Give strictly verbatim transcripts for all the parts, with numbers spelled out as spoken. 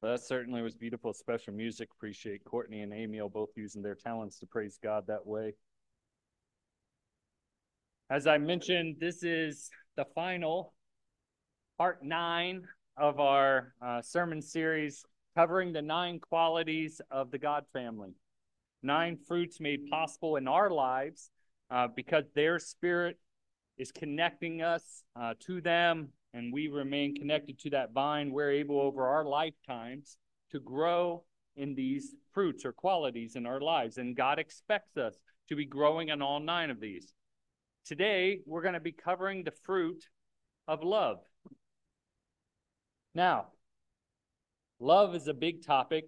That certainly was beautiful, special music. Appreciate Courtney and Amiel both using their talents to praise God that way. As I mentioned, this is the final part nine of our uh, sermon series covering the nine qualities of the God family. Nine fruits made possible in our lives uh, because their spirit is connecting us uh, to them, and we remain connected to that vine. We're able over our lifetimes to grow in these fruits or qualities in our lives, and God expects us to be growing in all nine of these. Today, we're going to be covering the fruit of love. Now, love is a big topic.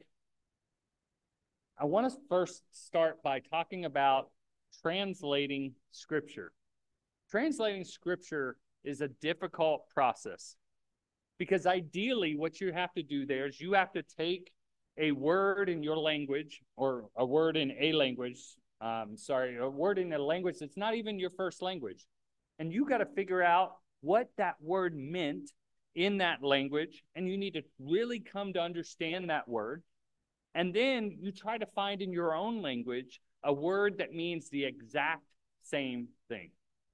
I want to first start by talking about translating Scripture. Translating Scripture is a difficult process because ideally what you have to do there is you have to take a word in your language or a word in a language, um, sorry, a word in a language that's not even your first language. And you got to figure out what that word meant in that language, and you need to really come to understand that word. And then you try to find in your own language a word that means the exact same thing.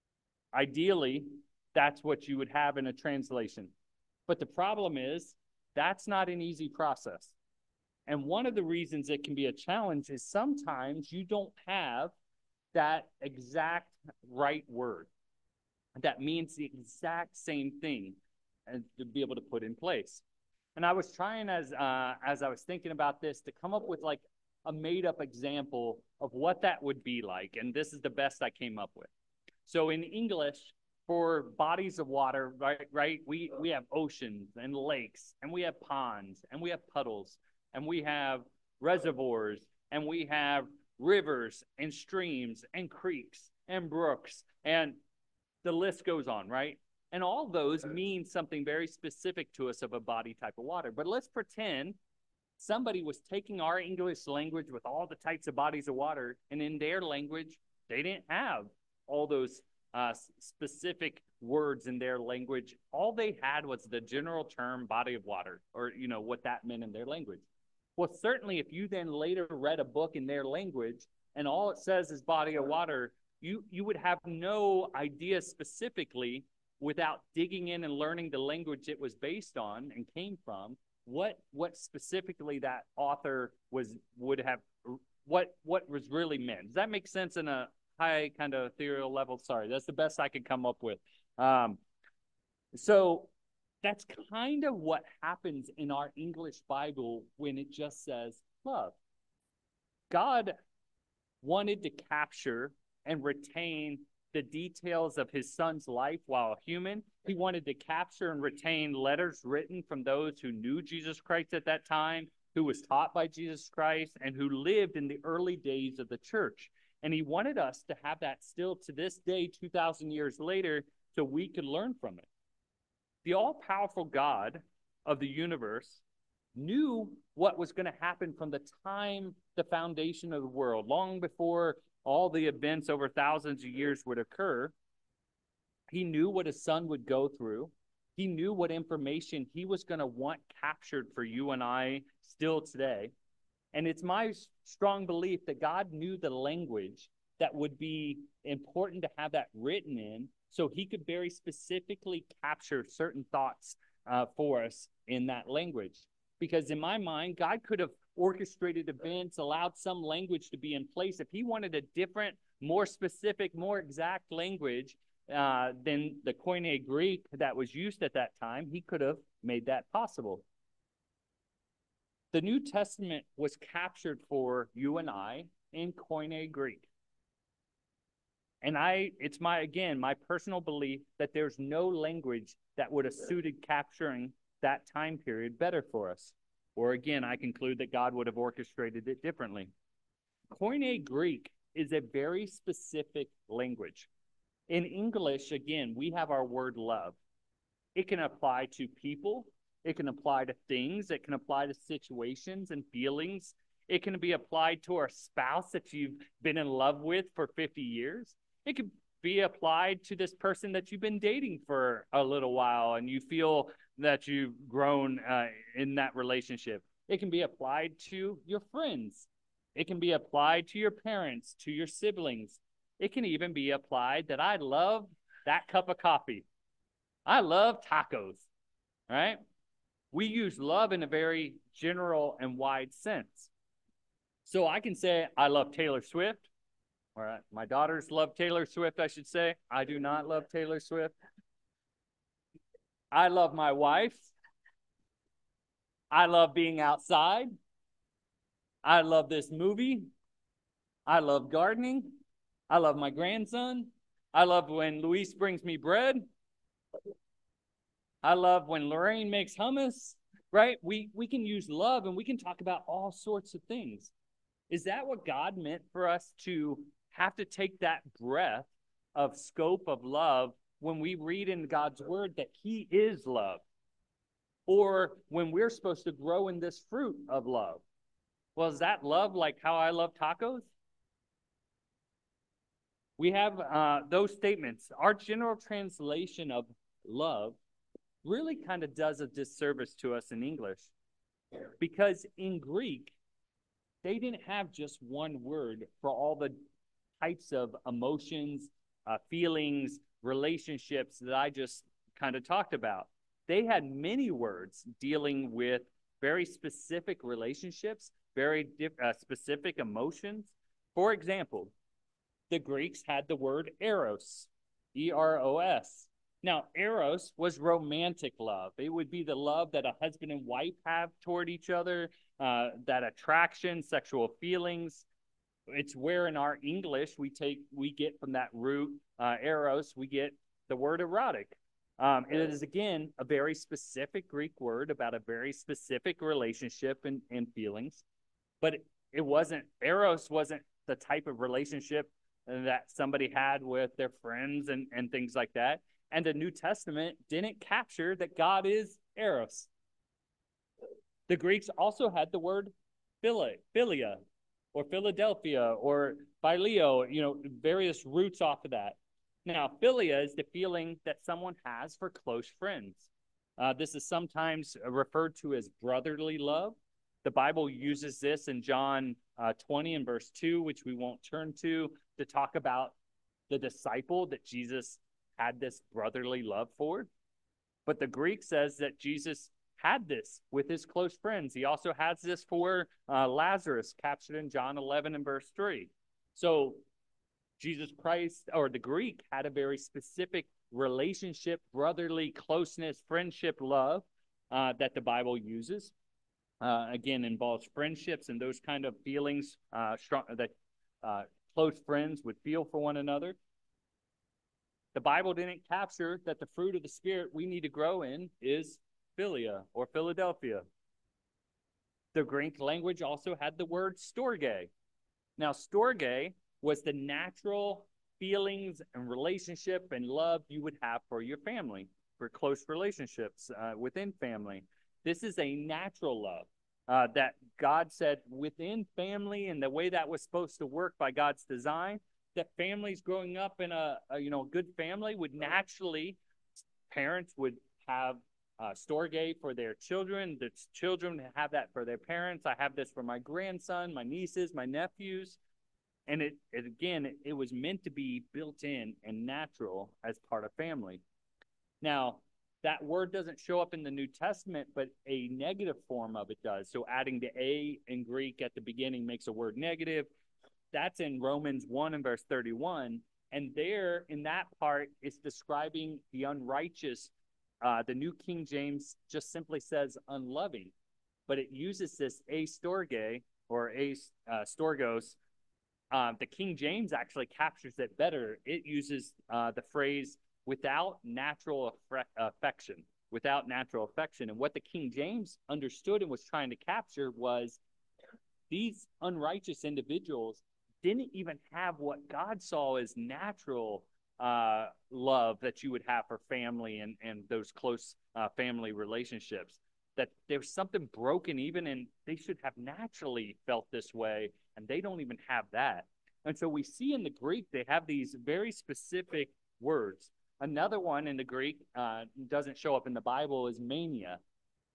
Ideally, that's what you would have in a translation. But the problem is, that's not an easy process. And one of the reasons it can be a challenge is sometimes you don't have that exact right word that means the exact same thing and to be able to put in place. And I was trying as uh, as I was thinking about this to come up with like a made-up example of what that would be like. And this is the best I came up with. So in English, for bodies of water, right, right, we, we have oceans and lakes, and we have ponds, and we have puddles, and we have reservoirs, and we have rivers and streams and creeks and brooks, and the list goes on, right? And all those mean something very specific to us of a body type of water. But let's pretend somebody was taking our English language with all the types of bodies of water, and in their language, they didn't have all those uh, specific words in their language. All they had was the general term body of water, or, you know, what that meant in their language. Well, certainly if you then later read a book in their language and all it says is body of water, you, you would have no idea specifically without digging in and learning the language it was based on and came from, what what specifically that author was would have, what what was really meant. Does that make sense in a high kind of ethereal level? Sorry, that's the best I could come up with. Um, so that's kind of what happens in our English Bible when it just says love. God wanted to capture and retain the details of his son's life while human. He wanted to capture and retain letters written from those who knew Jesus Christ at that time, who was taught by Jesus Christ, and who lived in the early days of the church. And he wanted us to have that still to this day, two thousand years later, so we could learn from it. The all-powerful God of the universe knew what was going to happen from the time the foundation of the world, long before all the events over thousands of years would occur. He knew what his son would go through. He knew what information he was going to want captured for you and I still today. And it's my strong belief that God knew the language that would be important to have that written in so he could very specifically capture certain thoughts uh, for us in that language. Because in my mind, God could have orchestrated events, allowed some language to be in place. If he wanted a different, more specific, more exact language uh, than the Koine Greek that was used at that time, he could have made that possible. The New Testament was captured for you and I in Koine Greek. And I, it's my, again, my personal belief that there's no language that would have suited capturing that time period better for us. Or again, I conclude that God would have orchestrated it differently. Koine Greek is a very specific language. In English, again, we have our word love. It can apply to people. It can apply to things. It can apply to situations and feelings. It can be applied to our spouse that you've been in love with for fifty years. It could be applied to this person that you've been dating for a little while and you feel that you've grown uh, in that relationship. It can be applied to your friends. It can be applied to your parents, to your siblings. It can even be applied that I love that cup of coffee. I love tacos, right? We use love in a very general and wide sense. So I can say, I love Taylor Swift, or my daughters love Taylor Swift, I should say. I do not love Taylor Swift. I love my wife. I love being outside. I love this movie. I love gardening. I love my grandson. I love when Luis brings me bread. I love when Lorraine makes hummus, right? We, we can use love and we can talk about all sorts of things. Is that what God meant for us to have to take that breadth of scope of love when we read in God's word that he is love? Or when we're supposed to grow in this fruit of love? Well, is that love like how I love tacos? We have uh, those statements. Our general translation of love really kind of does a disservice to us in English, because in Greek, they didn't have just one word for all the types of emotions, uh, feelings, relationships that I just kind of talked about. They had many words dealing with very specific relationships, very diff- uh, specific emotions. For example, the Greeks had the word eros, E R O S. Now, eros was romantic love. It would be the love that a husband and wife have toward each other, uh, that attraction, sexual feelings. It's where in our English we take, we get from that root, uh, eros, we get the word erotic. Um, and it is, again, a very specific Greek word about a very specific relationship and, and feelings. But it, it wasn't, eros wasn't the type of relationship that somebody had with their friends and, and things like that. And the New Testament didn't capture that God is eros. The Greeks also had the word philia, or Philadelphia, or phileo, you know, various roots off of that. Now, philia is the feeling that someone has for close friends. Uh, this is sometimes referred to as brotherly love. The Bible uses this in John uh, twenty and verse two, which we won't turn to, to talk about the disciple that Jesus had this brotherly love for. But the Greek says that Jesus had this with his close friends. He also has this for uh, Lazarus, captured in John eleven and verse three. So Jesus Christ, or the Greek, had a very specific relationship, brotherly closeness, friendship, love uh, that the Bible uses. Uh, again, involves friendships and those kind of feelings uh, strong, that uh, close friends would feel for one another. The Bible didn't capture that the fruit of the Spirit we need to grow in is philia or Philadelphia. The Greek language also had the word storge. Now, storge was the natural feelings and relationship and love you would have for your family, for close relationships uh, within family. This is a natural love uh, that God said within family, and the way that was supposed to work by God's design, that families growing up in a, a you know good family would naturally, parents would have uh, storge for their children, the children have that for their parents. I have this for my grandson, my nieces, my nephews. And it, it again, it, it was meant to be built in and natural as part of family. Now, that word doesn't show up in the New Testament, but a negative form of it does. So adding the A in Greek at the beginning makes a word negative. That's in Romans one and verse thirty-one. And there, in that part, it's describing the unrighteous. Uh, the New King James just simply says unloving. But it uses this a storge, or a uh, storgos. Uh, the King James actually captures it better. It uses uh, the phrase without natural affre- affection, without natural affection. And what the King James understood and was trying to capture was these unrighteous individuals didn't even have what God saw as natural uh, love that you would have for family and, and those close uh, family relationships. That there's something broken even, and they should have naturally felt this way, and they don't even have that. And so we see in the Greek, they have these very specific words. Another one in the Greek uh, doesn't show up in the Bible is mania.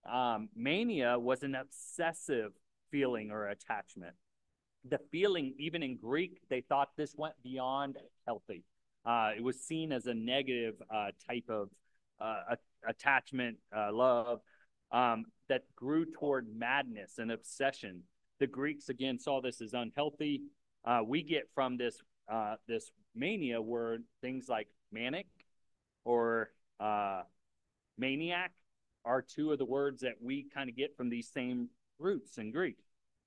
Um, mania was an obsessive feeling or attachment. The feeling, even in Greek, they thought this went beyond healthy. Uh, it was seen as a negative uh, type of uh, attachment, uh, love, um, that grew toward madness and obsession. The Greeks, again, saw this as unhealthy. Uh, we get from this uh, this mania word things like manic or uh, maniac are two of the words that we kind of get from these same roots in Greek.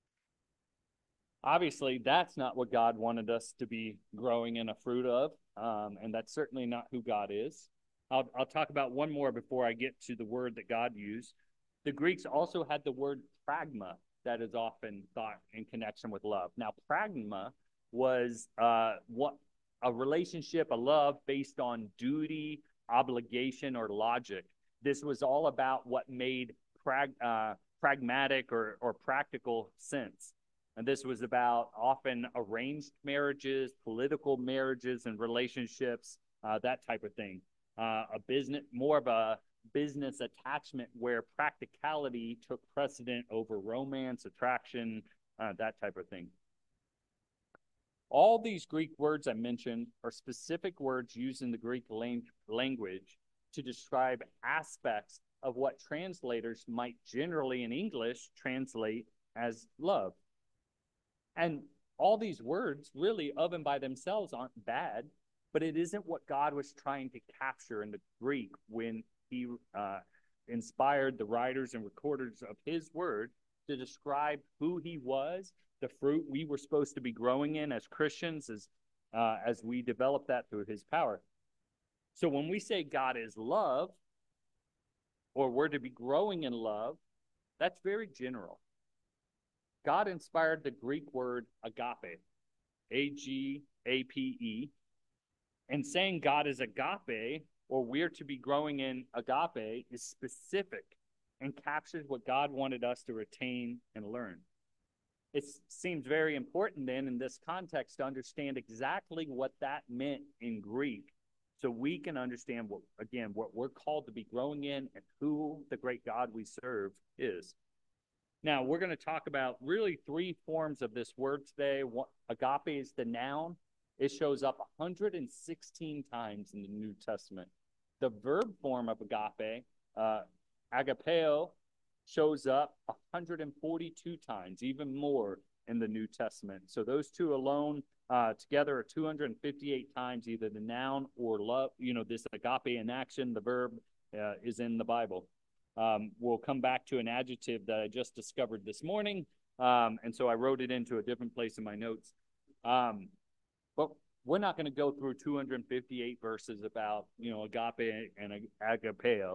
Obviously, that's not what God wanted us to be growing in a fruit of, um, and that's certainly not who God is. I'll, I'll talk about one more before I get to the word that God used. The Greeks also had the word pragma that is often thought in connection with love. Now, pragma was uh, what a relationship, a love based on duty, obligation, or logic. This was all about what made prag, uh, pragmatic or, or practical sense. And this was about often arranged marriages, political marriages and relationships, uh, that type of thing. Uh, a business, more of a business attachment where practicality took precedent over romance, attraction, uh, that type of thing. All these Greek words I mentioned are specific words used in the Greek lang- language to describe aspects of what translators might generally in English translate as love. And all these words, really, of and by themselves, aren't bad, but it isn't what God was trying to capture in the Greek when he uh, inspired the writers and recorders of his word to describe who he was, the fruit we were supposed to be growing in as Christians, as, uh, as we develop that through his power. So when we say God is love, or we're to be growing in love, that's very general. God inspired the Greek word agape, A G A P E, and saying God is agape, or we're to be growing in agape, is specific and captures what God wanted us to retain and learn. It seems very important then in this context to understand exactly what that meant in Greek so we can understand what, again, what we're called to be growing in and who the great God we serve is. Now, we're going to talk about really three forms of this word today. One, agape is the noun. It shows up one hundred sixteen times in the New Testament. The verb form of agape, uh, agapeo, shows up one hundred forty-two times, even more in the New Testament. So those two alone uh, together are two hundred fifty-eight times either the noun or love, you know, this agape in action, the verb uh, is in the Bible. Um, we'll come back to an adjective that I just discovered this morning, um, and so I wrote it into a different place in my notes. Um, but we're not going to go through two hundred fifty-eight verses about, you know, agape and agapeo.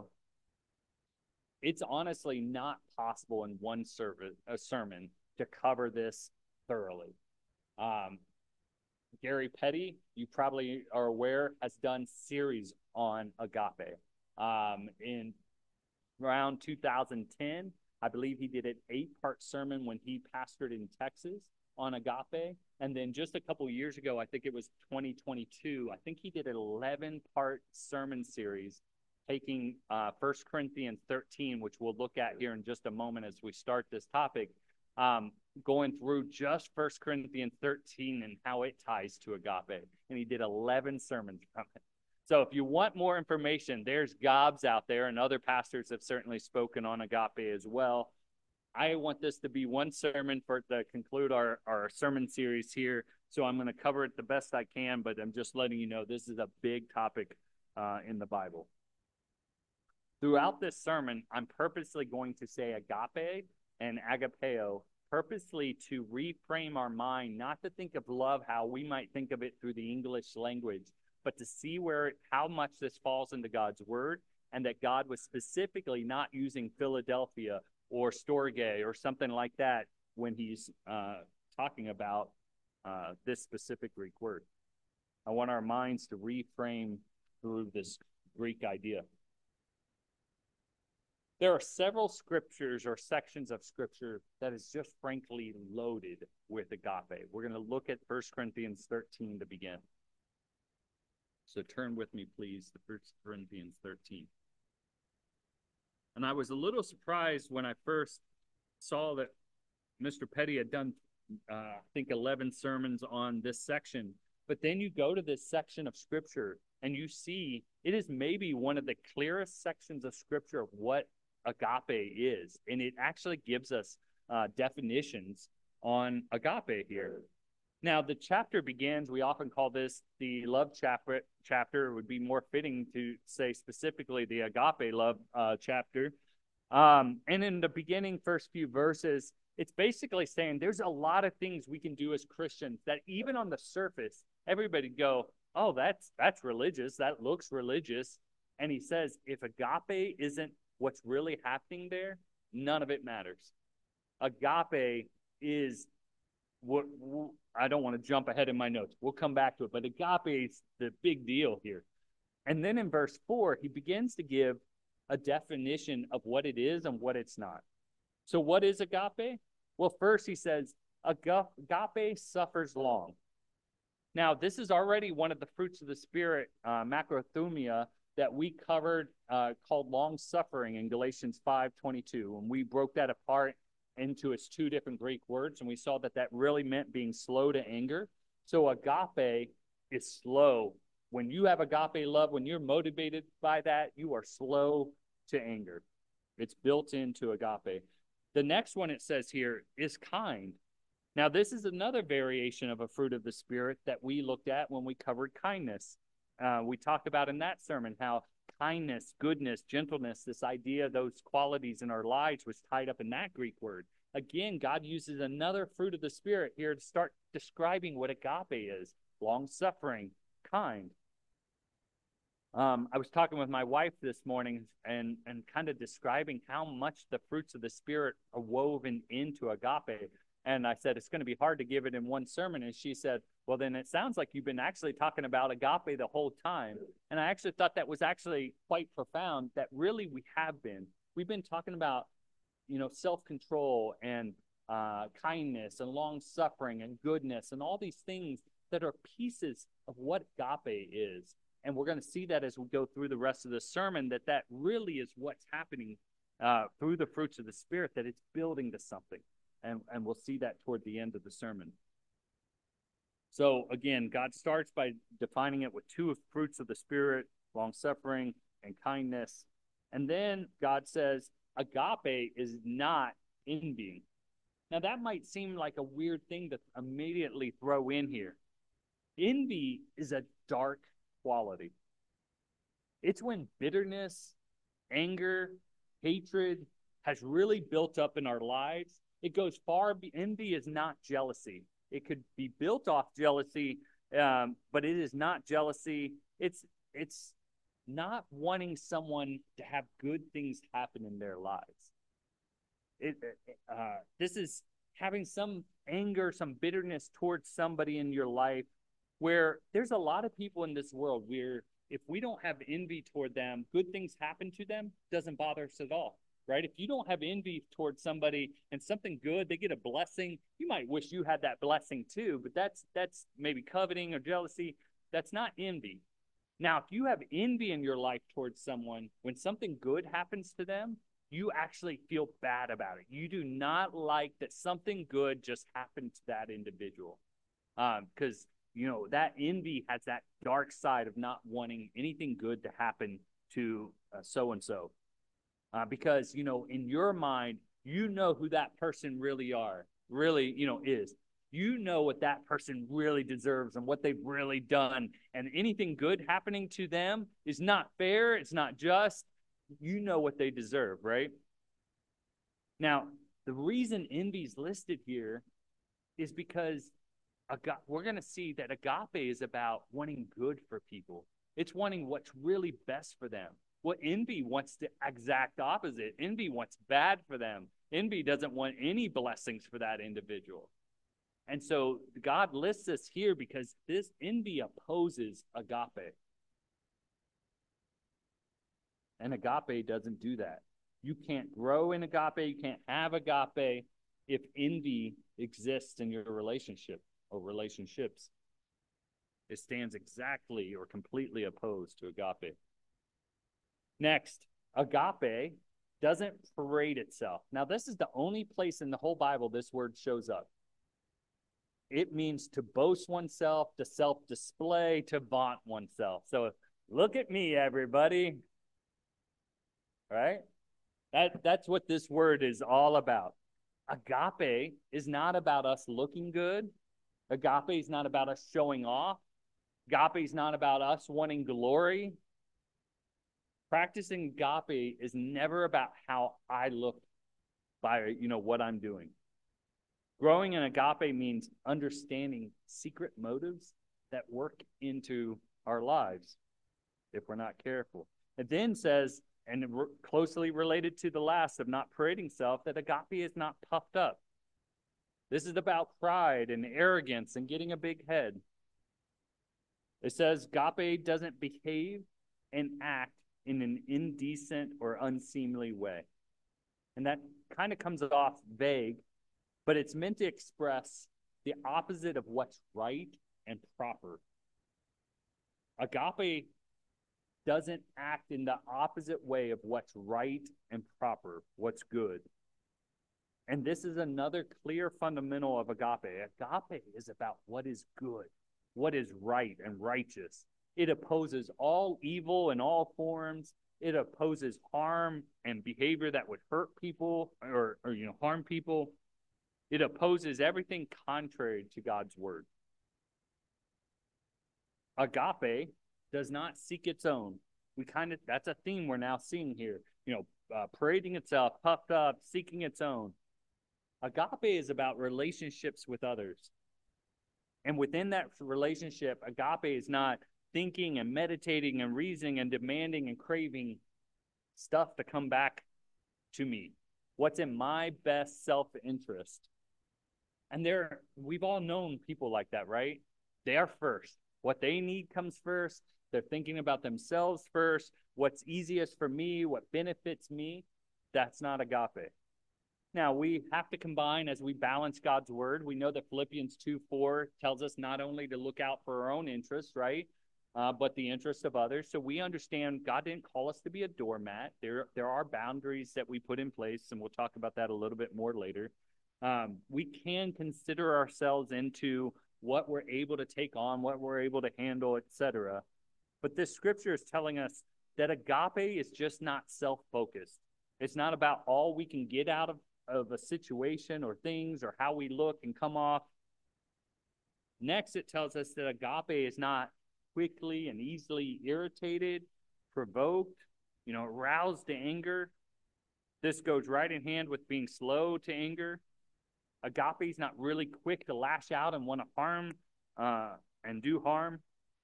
It's honestly not possible in one service, a sermon to cover this thoroughly. Um, Gary Petty, you probably are aware, has done series on agape. Um, in around two thousand ten, I believe he did an eight-part sermon when he pastored in Texas on agape. And then just a couple years ago, I think it was twenty twenty-two, I think he did an eleven-part sermon series taking uh, First Corinthians thirteen, which we'll look at here in just a moment as we start this topic, um, going through just First Corinthians thirteen and how it ties to agape. And he did eleven sermons from it. So if you want more information, there's gobs out there, and other pastors have certainly spoken on agape as well. I want this to be one sermon for to conclude our, our sermon series here, so I'm going to cover it the best I can, but I'm just letting you know this is a big topic uh, in the Bible. Throughout this sermon, I'm purposely going to say agape and agapeo, purposely to reframe our mind, not to think of love how we might think of it through the English language, but to see where how much this falls into God's word, and that God was specifically not using Philadelphia or Storge or something like that when he's uh, talking about uh, this specific Greek word. I want our minds to reframe through this Greek idea. There are several scriptures or sections of scripture that is just frankly loaded with agape. We're going to look at First Corinthians thirteen to begin. So turn with me, please, to First Corinthians thirteen. And I was a little surprised when I first saw that Mister Petty had done, uh, I think, eleven sermons on this section. But then you go to this section of Scripture and you see it is maybe one of the clearest sections of Scripture of what agape is. And it actually gives us uh, definitions on agape here. Now, the chapter begins, we often call this the love chapter. Chapter. It would be more fitting to say specifically the agape love uh, chapter. Um, and in the beginning, first few verses, it's basically saying there's a lot of things we can do as Christians that even on the surface, everybody go, oh, that's that's religious. That looks religious. And he says, if agape isn't what's really happening there, none of it matters. Agape is what I don't want to jump ahead in my notes. We'll come back to it. But agape is the big deal here. And then in verse four, he begins to give a definition of what it is and what it's not. So what is agape? Well, first he says, agape suffers long. Now, this is already one of the fruits of the Spirit, uh, macrothumia, that we covered uh, called long-suffering in Galatians five twenty-two. And we broke that apart into its two different Greek words, and we saw that that really meant being slow to anger. So agape is slow. When you have agape love, when you're motivated by that, you are slow to anger. It's built into agape. The next one it says here is kind. Now, this is another variation of a fruit of the Spirit that we looked at when we covered kindness. Uh, we talked about in that sermon how kindness, goodness, gentleness, this idea of those qualities in our lives was tied up in that Greek word. Again, God uses another fruit of the Spirit here to start describing what agape is: long-suffering, kind. Um, I was talking with my wife this morning and, and kind of describing how much the fruits of the Spirit are woven into agape. And I said, it's going to be hard to give it in one sermon. And she said, well, then it sounds like you've been actually talking about agape the whole time. And I actually thought that was actually quite profound, that really we have been. We've been talking about, you know, self-control and uh, kindness and long-suffering and goodness and all these things that are pieces of what agape is. And we're going to see that as we go through the rest of the sermon, that that really is what's happening uh, through the fruits of the Spirit, that it's building to something. And, and we'll see that toward the end of the sermon. So again, God starts by defining it with two fruits of the Spirit, long-suffering and kindness. And then God says, agape is not envying. Now that might seem like a weird thing to immediately throw in here. Envy is a dark quality. It's when bitterness, anger, hatred has really built up in our lives. It goes far. Envy is not jealousy. It could be built off jealousy, um, but it is not jealousy. It's it's not wanting someone to have good things happen in their lives. It, uh, this is having some anger, some bitterness towards somebody in your life, where there's a lot of people in this world where if we don't have envy toward them, good things happen to them, doesn't bother us at all. Right? If you don't have envy towards somebody and something good, they get a blessing, you might wish you had that blessing too, but that's that's maybe coveting or jealousy. That's not envy. Now, if you have envy in your life towards someone, when something good happens to them, you actually feel bad about it. You do not like that something good just happened to that individual. Um, because, you know, that envy has that dark side of not wanting anything good to happen to uh, so-and-so. Uh, because, you know, in your mind, you know who that person really are, really, you know, is. You know what that person really deserves and what they've really done. And anything good happening to them is not fair. It's not just. You know what they deserve, right? Now, the reason envy is listed here is because aga- we're going to see that agape is about wanting good for people. It's wanting what's really best for them. Well, envy wants the exact opposite. Envy wants bad for them. Envy doesn't want any blessings for that individual. And so God lists this here because this envy opposes agape. And agape doesn't do that. You can't grow in agape. You can't have agape if envy exists in your relationship or relationships. It stands exactly or completely opposed to agape. Next, agape doesn't parade itself. Now, this is the only place in the whole Bible this word shows up. It means to boast oneself, to self-display, to vaunt oneself. So look at me, everybody. Right? That, that's what this word is all about. Agape is not about us looking good. Agape is not about us showing off. Agape is not about us wanting glory. Practicing agape is never about how I look by, you know, what I'm doing. Growing in agape means understanding secret motives that work into our lives if we're not careful. It then says, and closely related to the last of not parading self, that agape is not puffed up. This is about pride and arrogance and getting a big head. It says agape doesn't behave and act in an indecent or unseemly way. And that kind of comes off vague, but it's meant to express the opposite of what's right and proper. Agape doesn't act in the opposite way of what's right and proper, what's good. And this is another clear fundamental of agape. Agape is about what is good, what is right and righteous. It opposes all evil in all forms. It opposes harm and behavior that would hurt people or, or you know, harm people. It opposes everything contrary to God's word. Agape does not seek its own. We kind of, that's a theme we're now seeing here. You know, uh, parading itself, puffed up, seeking its own. Agape is about relationships with others. And within that relationship, agape is not thinking and meditating and reasoning and demanding and craving stuff to come back to me. What's in my best self-interest. And there, we've all known people like that, right? They are first. What they need comes first. They're thinking about themselves first. What's easiest for me, what benefits me, that's not agape. Now, we have to combine as we balance God's word. We know that Philippians two four tells us not only to look out for our own interests, right, uh, but the interests of others. So we understand God didn't call us to be a doormat. There, there are boundaries that we put in place, and we'll talk about that a little bit more later. Um, we can consider ourselves into what we're able to take on, what we're able to handle, et cetera. But this scripture is telling us that agape is just not self-focused. It's not about all we can get out of, of a situation or things or how we look and come off. Next, it tells us that agape is not quickly and easily irritated, provoked, you know, aroused to anger. This goes right in hand with being slow to anger. Agape is not really quick to lash out and want to harm uh, and do harm.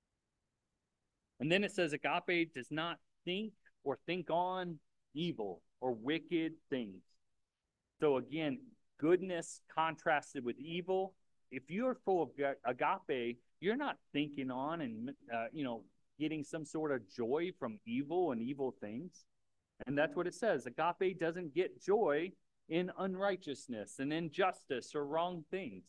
And then it says agape does not think or think on evil or wicked things. So again, goodness contrasted with evil. If you're full of agape, you're not thinking on and, uh, you know, getting some sort of joy from evil and evil things. And that's what it says. Agape doesn't get joy in unrighteousness and injustice or wrong things.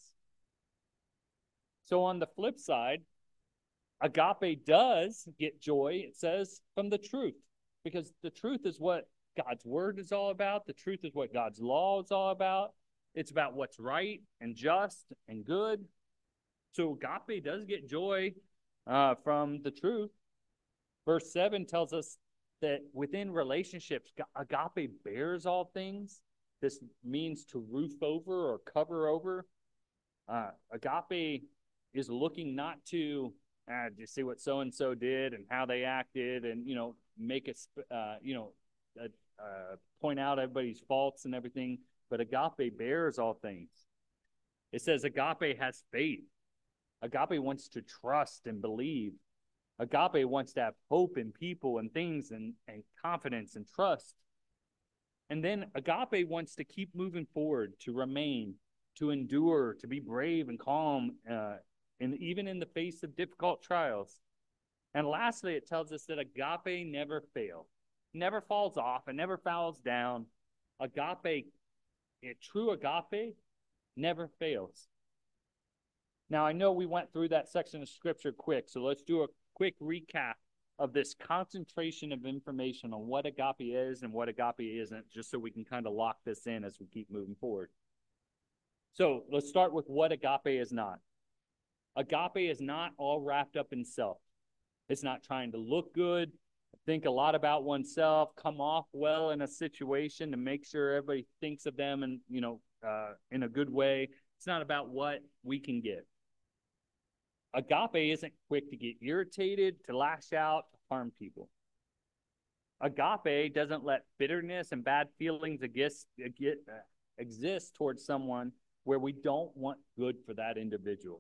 So on the flip side, agape does get joy, it says, from the truth. Because the truth is what God's word is all about. The truth is what God's law is all about. It's about what's right and just and good. So agape does get joy uh, from the truth. Verse seven tells us that within relationships, agape bears all things. This means to roof over or cover over. Uh, agape is looking not to uh, just see what so-and-so did and how they acted and, you know, make us, uh, you know, uh, uh, point out everybody's faults and everything. But agape bears all things. It says agape has faith. Agape wants to trust and believe. Agape wants to have hope in people and things and, and confidence and trust. And then agape wants to keep moving forward, to remain, to endure, to be brave and calm, uh, and even in the face of difficult trials. And lastly, it tells us that agape never fails, never falls off, and never falls down. Agape, a true agape, never fails. Now, I know we went through that section of scripture quick, so let's do a quick recap of this concentration of information on what agape is and what agape isn't, just so we can kind of lock this in as we keep moving forward. So let's start with what agape is not. Agape is not all wrapped up in self. It's not trying to look good, think a lot about oneself, come off well in a situation to make sure everybody thinks of them and, you know, uh, in a good way. It's not about what we can get. Agape isn't quick to get irritated, to lash out, to harm people. Agape doesn't let bitterness and bad feelings exist, exist towards someone where we don't want good for that individual.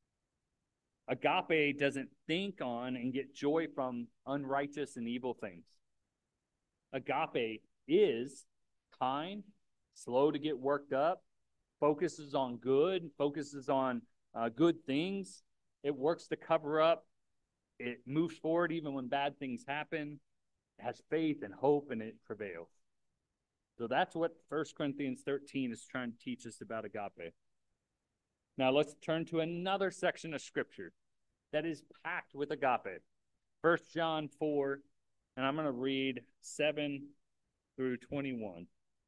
Agape doesn't think on and get joy from unrighteous and evil things. Agape is kind, slow to get worked up, focuses on good, focuses on uh, good things. It works to cover up. It moves forward even when bad things happen. It has faith and hope, and it prevails. So that's what First Corinthians thirteen is trying to teach us about agape. Now let's turn to another section of Scripture that is packed with agape. First John four, and I'm going to read seven through twenty-one.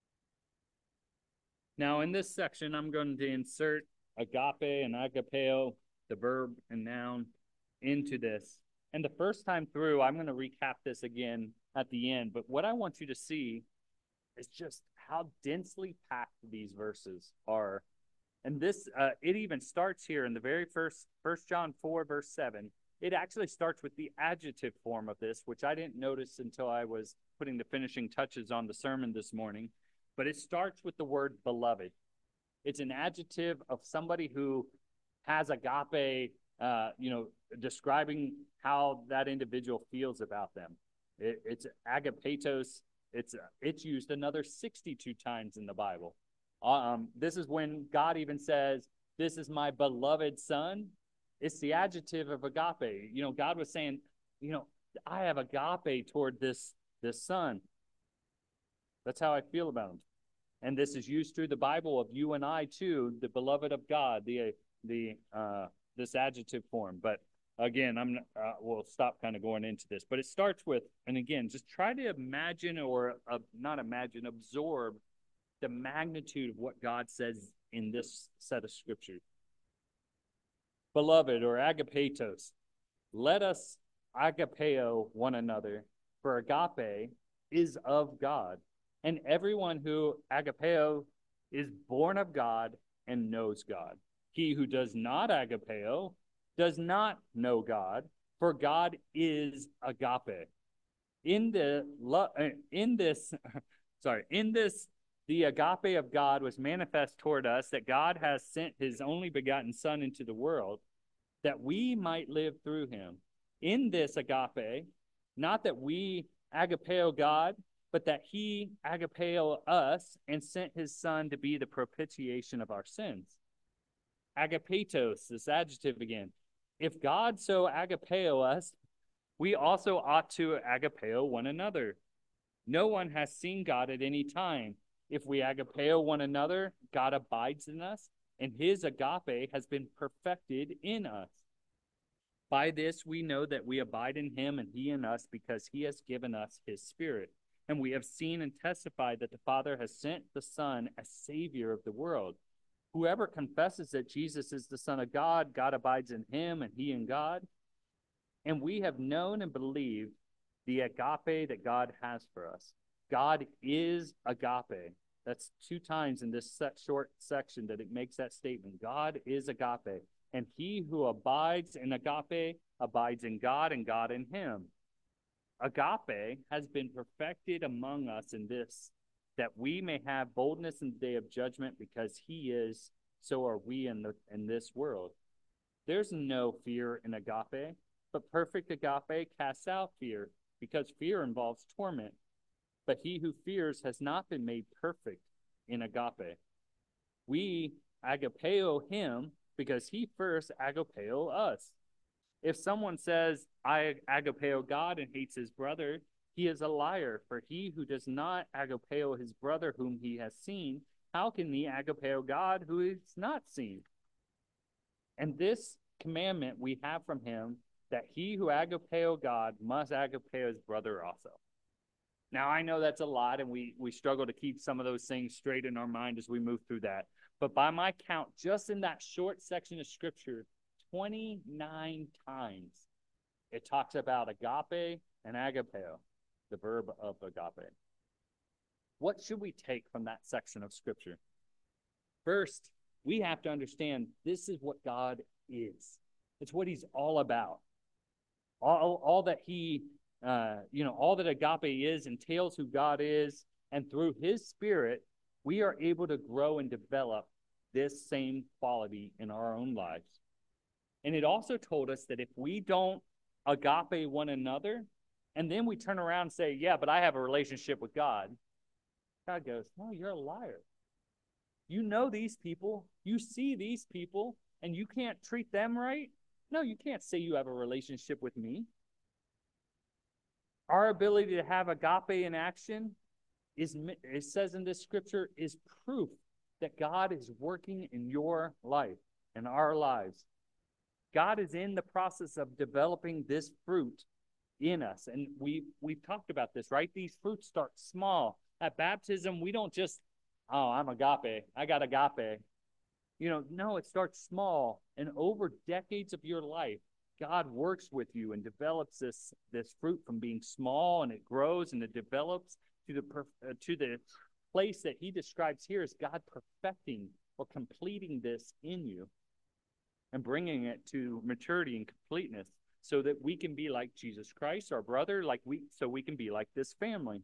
Now in this section, I'm going to insert agape and agapeo, the verb and noun, into this. And the first time through, I'm going to recap this again at the end. But what I want you to see is just how densely packed these verses are. And this, uh, it even starts here in the very first, First John four, verse seven. It actually starts with the adjective form of this, which I didn't notice until I was putting the finishing touches on the sermon this morning. But it starts with the word beloved. It's an adjective of somebody who has agape, uh, you know, describing how that individual feels about them. It, it's agapetos. It's, it's used another sixty-two times in the Bible. Um, this is when God even says, "This is my beloved son." It's the adjective of agape. You know, God was saying, you know, I have agape toward this, this son. That's how I feel about him. And this is used through the Bible of you and I too, the beloved of God, the the uh, this adjective form. But again, I'm uh, we'll stop kind of going into this. But it starts with, and again, just try to imagine or uh, not imagine, absorb the magnitude of what God says in this set of scriptures. Beloved, or agapetos, let us agapeo one another, for agape is of God. And everyone who agapeo is born of God and knows God. He who does not agapeo does not know God, for God is agape. In the in this, sorry, in this, the agape of God was manifest toward us, that God has sent his only begotten Son into the world, that we might live through him. In this agape, not that we agapeo God, but that he agapeo us and sent his Son to be the propitiation of our sins. Agapetos, this adjective again. If God so agapeo us, we also ought to agapeo one another. No one has seen God at any time. If we agapeo one another, God abides in us, and his agape has been perfected in us. By this we know that we abide in him and he in us, because he has given us his Spirit. And we have seen and testified that the Father has sent the Son as Savior of the world. Whoever confesses that Jesus is the Son of God, God abides in him and he in God. And we have known and believed the agape that God has for us. God is agape. That's two times in this set short section that it makes that statement. God is agape. And he who abides in agape abides in God and God in him. Agape has been perfected among us in this, that we may have boldness in the day of judgment, because he is, so are we in the in this world. There's no fear in agape, but perfect agape casts out fear, because fear involves torment. But he who fears has not been made perfect in agape. We agapeo him, because he first agapeo us. If someone says, I agapeo God, and hates his brother, he is a liar. For he who does not agapeo his brother whom he has seen, how can he agapeo God who is not seen? And this commandment we have from him, that he who agapeo God must agapeo his brother also. Now, I know that's a lot, and we, we struggle to keep some of those things straight in our mind as we move through that. But by my count, just in that short section of Scripture, twenty-nine times it talks about agape and agapeo, the verb of agape. What should we take from that section of Scripture? First, we have to understand this is what God is. It's what he's all about. All, all that he, uh, you know, all that agape is entails who God is. And through his Spirit, we are able to grow and develop this same quality in our own lives. And it also told us that if we don't agape one another, and then we turn around and say, yeah, but I have a relationship with God, God goes, no, you're a liar. You know these people, you see these people, and you can't treat them right? No, you can't say you have a relationship with me. Our ability to have agape in action is, it says in this scripture, is proof that God is working in your life, in our lives. God is in the process of developing this fruit in us. And we, we've talked about this, right? These fruits start small. At baptism, we don't just, oh, I'm agape. I got agape. You know, no, it starts small. And over decades of your life, God works with you and develops this, this fruit from being small, and it grows and it develops to the, uh, to the place that he describes here as God perfecting or completing this in you and bringing it to maturity and completeness so that we can be like Jesus Christ, our brother, like we, so we can be like this family.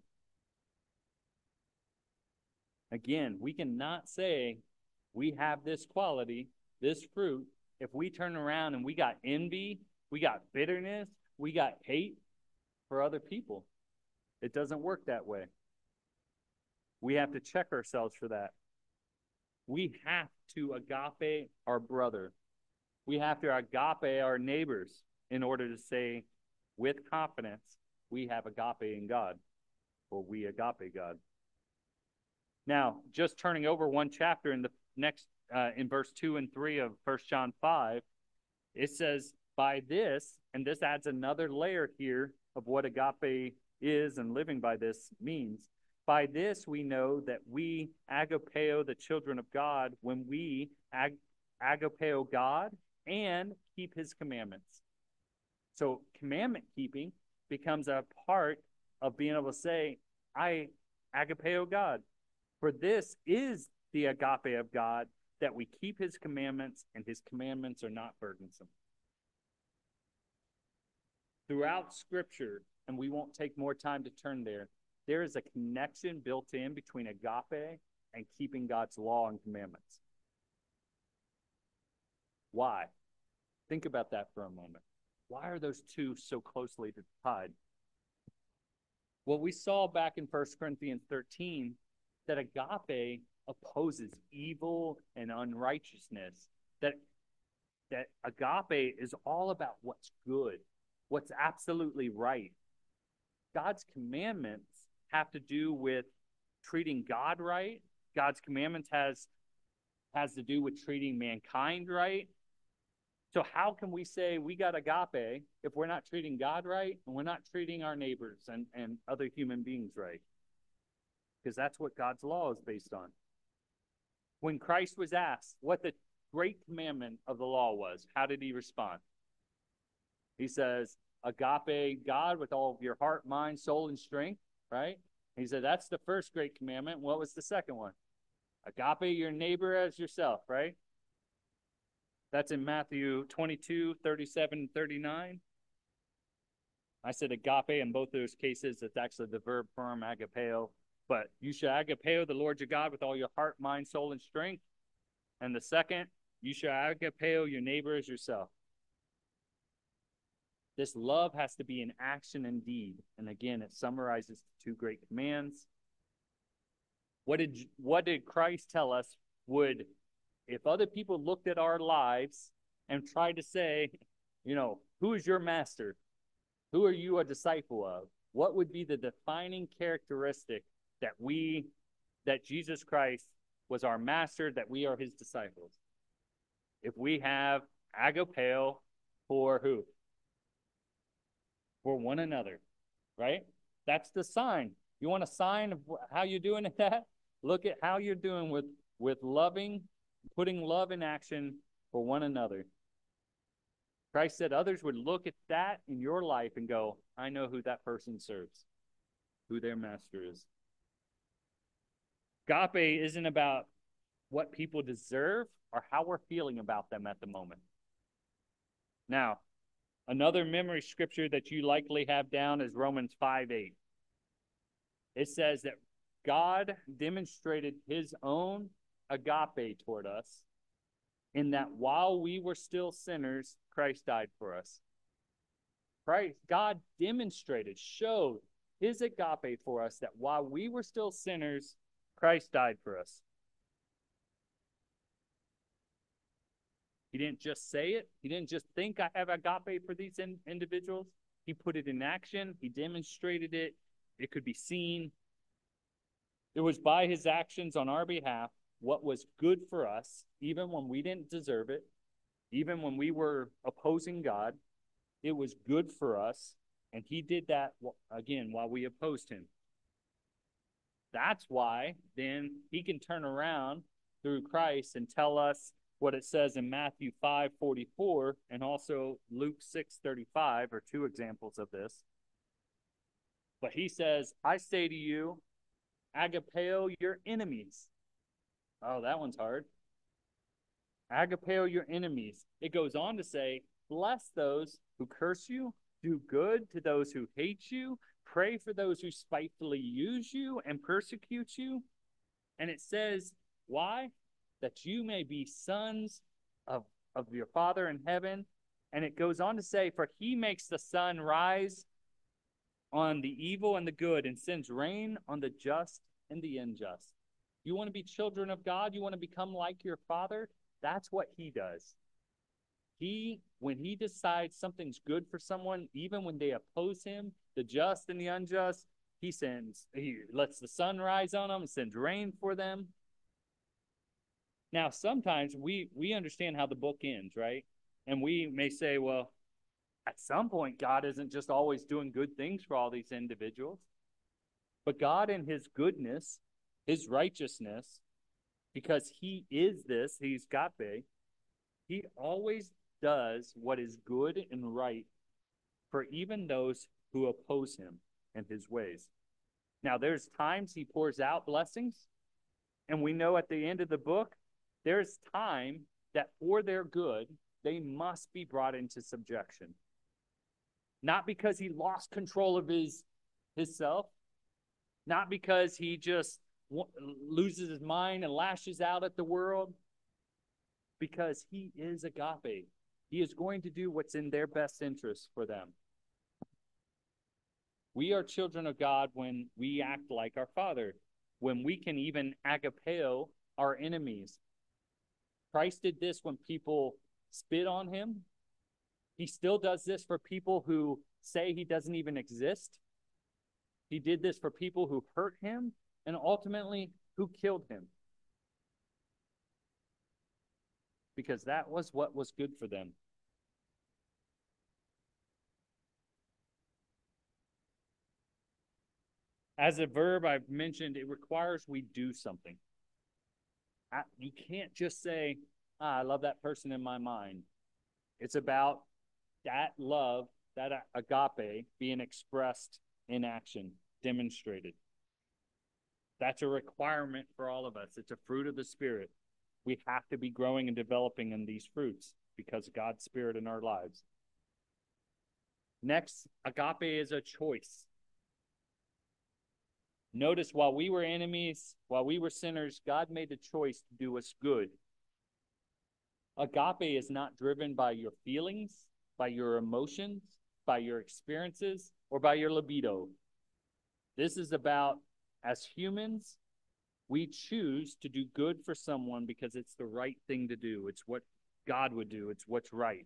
Again, we cannot say we have this quality, this fruit, if we turn around and we got envy, we got bitterness, we got hate for other people. It doesn't work that way. We have to check ourselves for that. We have to agape our brother. We have to agape our neighbors in order to say with confidence, we have agape in God, or we agape God. Now, just turning over one chapter in the next, uh, in verse two and three of First John five, it says, by this, and this adds another layer here of what agape is and living by this means. By this we know that we agapeo the children of God when we ag- agapeo God and keep his commandments. So commandment keeping becomes a part of being able to say, I agapeo God. For this is the agape of God, that we keep his commandments, and his commandments are not burdensome. Throughout Scripture, and we won't take more time to turn there, there is a connection built in between agape and keeping God's law and commandments. Why? Think about that for a moment. Why are those two so closely tied? Well, we saw back in First Corinthians thirteen that agape opposes evil and unrighteousness. That, that agape is all about what's good, what's absolutely right. God's commandments have to do with treating God right. God's commandments has, has to do with treating mankind right. So how can we say we got agape if we're not treating God right and we're not treating our neighbors and, and other human beings right? Because that's what God's law is based on. When Christ was asked what the great commandment of the law was, how did he respond? He says, agape God with all of your heart, mind, soul, and strength, right? He said, that's the first great commandment. What was the second one? Agape your neighbor as yourself, right? That's in Matthew twenty-two, thirty-seven, and thirty-nine. I said agape in both those cases. It's actually the verb form, agapeo. But you shall agapeo the Lord your God with all your heart, mind, soul, and strength. And the second, you shall agapeo your neighbor as yourself. This love has to be in action and deed. And again, it summarizes the two great commands. What did, what did Christ tell us would, if other people looked at our lives and tried to say, you know, who is your master? Who are you a disciple of? What would be the defining characteristic that we, that Jesus Christ was our master, that we are his disciples? If we have agapeo for who? for one another, right? That's the sign. You want a sign of how you're doing at that? Look at how you're doing with, with loving, putting love in action for one another. Christ said others would look at that in your life and go, I know who that person serves, who their master is. Agape isn't about what people deserve or how we're feeling about them at the moment. Now, another memory scripture that you likely have down is Romans five eight. It says that God demonstrated his own agape toward us in that while we were still sinners, Christ died for us. Christ, God demonstrated, showed his agape for us that while we were still sinners, Christ died for us. He didn't just say it. He didn't just think I have agape for these in, individuals. He put it in action. He demonstrated it. It could be seen. It was by his actions on our behalf what was good for us, even when we didn't deserve it, even when we were opposing God. It was good for us, and he did that, again, while we opposed him. That's why then he can turn around through Christ and tell us what it says in Matthew five forty-four and also Luke six thirty-five are two examples of this. But he says, I say to you, agapeo your enemies. Oh, that one's hard. Agapeo your enemies. It goes on to say, bless those who curse you, do good to those who hate you, pray for those who spitefully use you and persecute you. And it says, why? That you may be sons of, of your Father in heaven. And it goes on to say, for he makes the sun rise on the evil and the good and sends rain on the just and the unjust. You want to be children of God? You want to become like your Father? That's what he does. He, when he decides something's good for someone, even when they oppose him, the just and the unjust, he sends, he lets the sun rise on them, sends rain for them. Now, sometimes we, we understand how the book ends, right? And we may say, well, at some point, God isn't just always doing good things for all these individuals. But God in his goodness, his righteousness, because he is this, he's agape, he always does what is good and right for even those who oppose him and his ways. Now, there's times he pours out blessings, and we know at the end of the book, there's time that for their good, they must be brought into subjection. Not because he lost control of his, his self, not because he just loses his mind and lashes out at the world, because he is agape. He is going to do what's in their best interest for them. We are children of God when we act like our Father, when we can even agapeo our enemies. Christ did this when people spit on him. He still does this for people who say he doesn't even exist. He did this for people who hurt him and ultimately who killed him. Because that was what was good for them. As a verb, I've mentioned, it requires we do something. You can't just say, ah, I love that person in my mind. It's about that love, that agape being expressed in action, demonstrated. That's a requirement for all of us. It's a fruit of the Spirit. We have to be growing and developing in these fruits because of God's Spirit in our lives. Next, agape is a choice. Notice while we were enemies, while we were sinners, God made the choice to do us good. Agape is not driven by your feelings, by your emotions, by your experiences, or by your libido. This is about, as humans, we choose to do good for someone because it's the right thing to do. It's what God would do. It's what's right.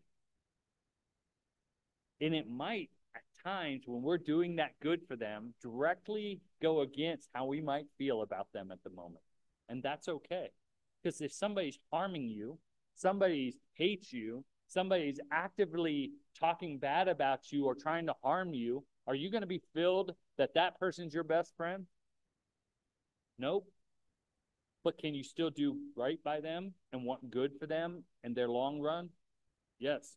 And it might, at times, when we're doing that good for them, directly go against how we might feel about them at the moment. And that's okay. Because if somebody's harming you, somebody hates you, somebody's actively talking bad about you or trying to harm you, are you going to be filled that that person's your best friend? Nope. But can you still do right by them and want good for them in their long run? Yes.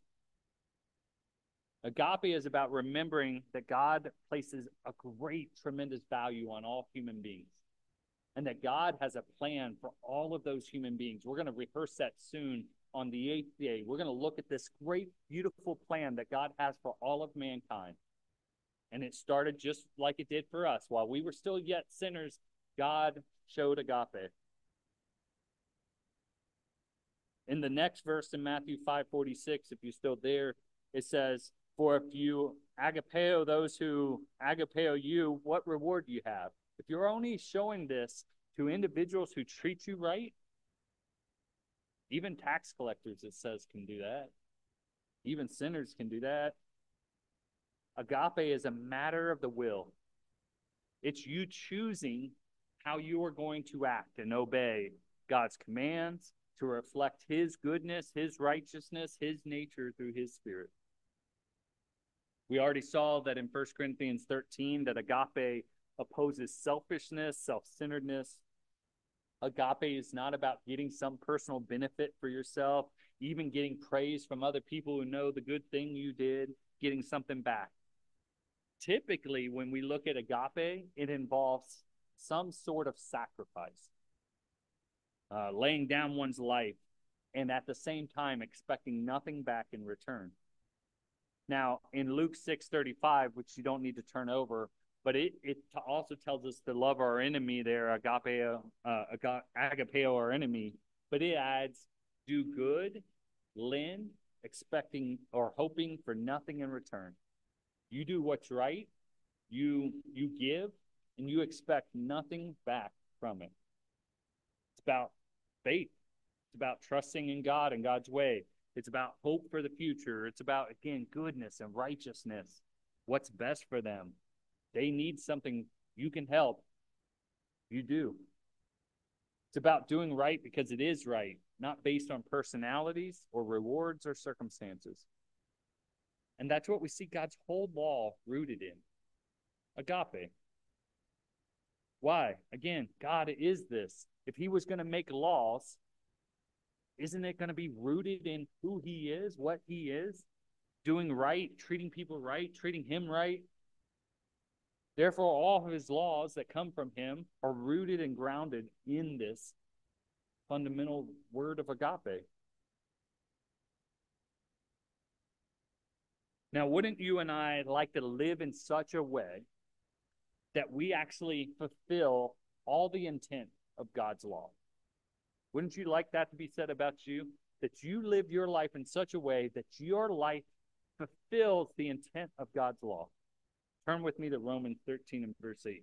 Agape is about remembering that God places a great, tremendous value on all human beings, and that God has a plan for all of those human beings. We're going to rehearse that soon on the eighth day. We're going to look at this great, beautiful plan that God has for all of mankind. And it started just like it did for us. While we were still yet sinners, God showed agape. In the next verse in Matthew five forty-six, if you're still there, it says, "For if you agapeo those who agapeo you, what reward do you have?" If you're only showing this to individuals who treat you right, even tax collectors, it says, can do that. Even sinners can do that. Agape is a matter of the will. It's you choosing how you are going to act and obey God's commands to reflect his goodness, his righteousness, his nature through his Spirit. We already saw that in First Corinthians thirteen that agape opposes selfishness, self-centeredness. Agape is not about getting some personal benefit for yourself, even getting praise from other people who know the good thing you did, getting something back. Typically, when we look at agape, it involves some sort of sacrifice. Uh, laying down one's life, and at the same time expecting nothing back in return. Now, in Luke six thirty-five, which you don't need to turn over, but it, it also tells us to love our enemy there, agapeo, uh, agapeo our enemy, but it adds, do good, lend, expecting or hoping for nothing in return. You do what's right, you, you give, and you expect nothing back from it. It's about faith. It's about trusting in God and God's way. It's about hope for the future. It's about, again, goodness and righteousness. What's best for them. They need something, you can help. You do. It's about doing right because it is right, not based on personalities or rewards or circumstances. And that's what we see God's whole law rooted in. Agape. Why? Again, God is this. If he was going to make laws, isn't it going to be rooted in who he is, what he is? Doing right, treating people right, treating him right. Therefore, all of his laws that come from him are rooted and grounded in this fundamental word of agape. Now, wouldn't you and I like to live in such a way that we actually fulfill all the intent of God's law? Wouldn't you like that to be said about you? That you live your life in such a way that your life fulfills the intent of God's law. Turn with me to Romans thirteen and verse eight.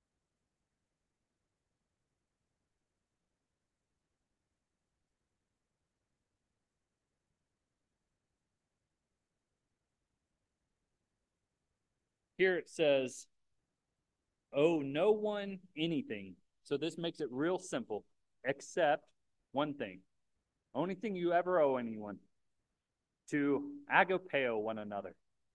Here it says, owe no one anything. So this makes it real simple, except one thing. Only thing you ever owe anyone, to agapeo one another.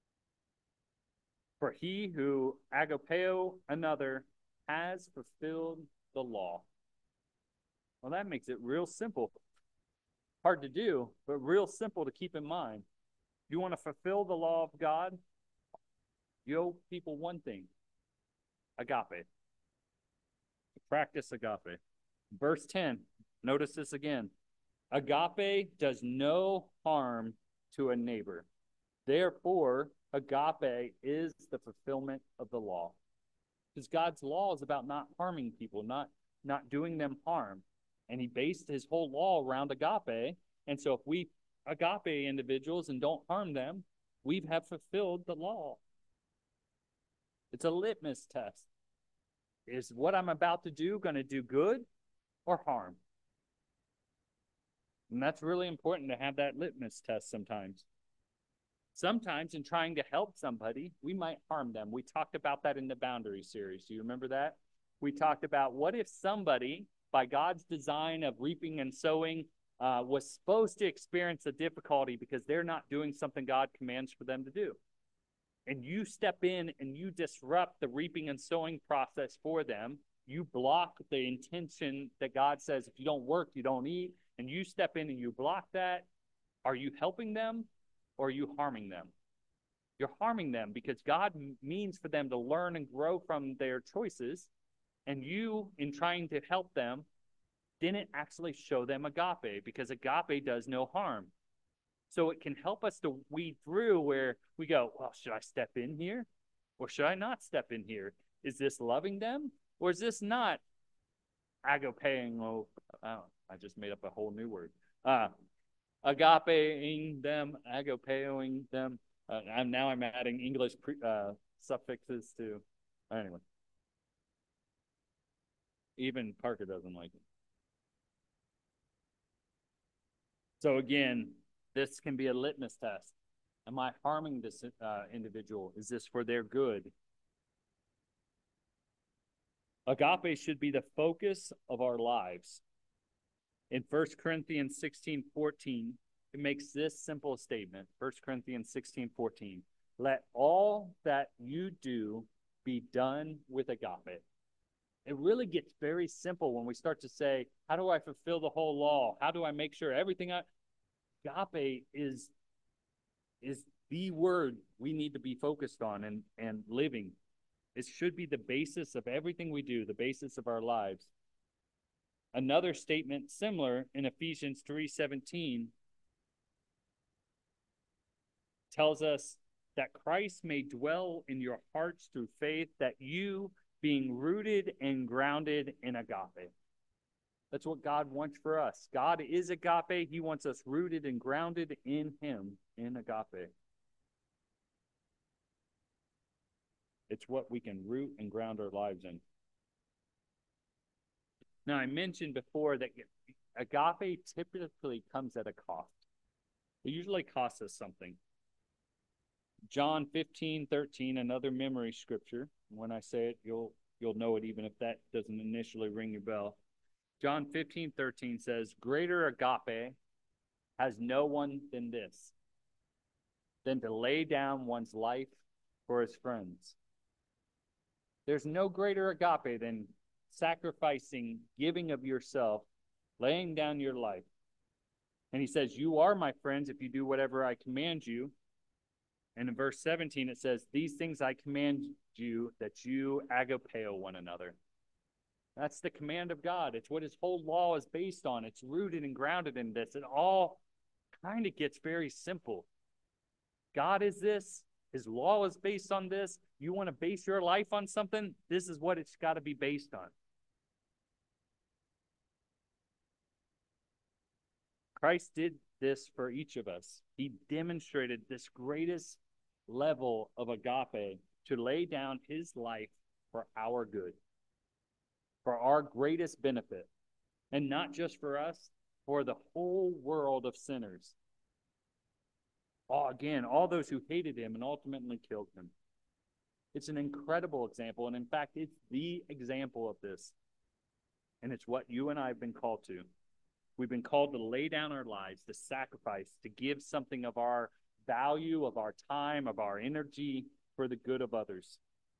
For he who agapeo another has fulfilled the law. Well, that makes it real simple. Hard to do, but real simple to keep in mind. You want to fulfill the law of God? You owe people one thing, agape. Practice agape. Verse ten, notice this again. Agape does no harm to a neighbor. Therefore, agape is the fulfillment of the law. Because God's law is about not harming people, not, not doing them harm. And he based his whole law around agape. And so if we agape individuals and don't harm them, we have fulfilled the law. It's a litmus test. Is what I'm about to do going to do good or harm? And that's really important to have that litmus test sometimes. Sometimes in trying to help somebody, we might harm them. We talked about that in the Boundary series. Do you remember that? We talked about what if somebody, by God's design of reaping and sowing, uh, was supposed to experience a difficulty because they're not doing something God commands for them to do. And you step in and you disrupt the reaping and sowing process for them. You block the intention that God says, if you don't work, you don't eat. And you step in and you block that. Are you helping them or are you harming them? You're harming them because God means for them to learn and grow from their choices. And you, in trying to help them, didn't actually show them agape, because agape does no harm. So it can help us to weed through where we go, well, should I step in here or should I not step in here? Is this loving them or is this not agapeing? Oh, I just made up a whole new word. Uh, agapeing them, agapeoing them. Uh, I'm now I'm adding English pre, uh, suffixes to. Anyway, even Parker doesn't like it. So again, this can be a litmus test. Am I harming this uh, individual? Is this for their good? Agape should be the focus of our lives. In First Corinthians sixteen fourteen, it makes this simple statement. First Corinthians sixteen fourteen. Let all that you do be done with agape. It really gets very simple when we start to say, how do I fulfill the whole law? How do I make sure everything I... Agape is, is the word we need to be focused on and, and living. It should be the basis of everything we do, the basis of our lives. Another statement similar in Ephesians three seventeen tells us that Christ may dwell in your hearts through faith, that you, being rooted and grounded in agape. That's what God wants for us. God is agape. He wants us rooted and grounded in him, in agape. It's what we can root and ground our lives in. Now, I mentioned before that agape typically comes at a cost. It usually costs us something. John fifteen thirteen, another memory scripture. When I say it, you'll you'll know it even if that doesn't initially ring your bell. John fifteen thirteen says, greater agape has no one than this, than to lay down one's life for his friends. There's no greater agape than sacrificing, giving of yourself, laying down your life. And he says, you are my friends if you do whatever I command you. And in verse seventeen, it says, these things I command you, that you agapeo one another. That's the command of God. It's what his whole law is based on. It's rooted and grounded in this. It all kind of gets very simple. God is this. His law is based on this. You want to base your life on something? This is what it's got to be based on. Christ did this for each of us. He demonstrated this greatest level of agape to lay down his life for our good, for our greatest benefit, and not just for us, for the whole world of sinners. Oh, again, all those who hated him and ultimately killed him. It's an incredible example, and in fact, it's the example of this. And it's what you and I have been called to. We've been called to lay down our lives, to sacrifice, to give something of our value, of our time, of our energy for the good of others.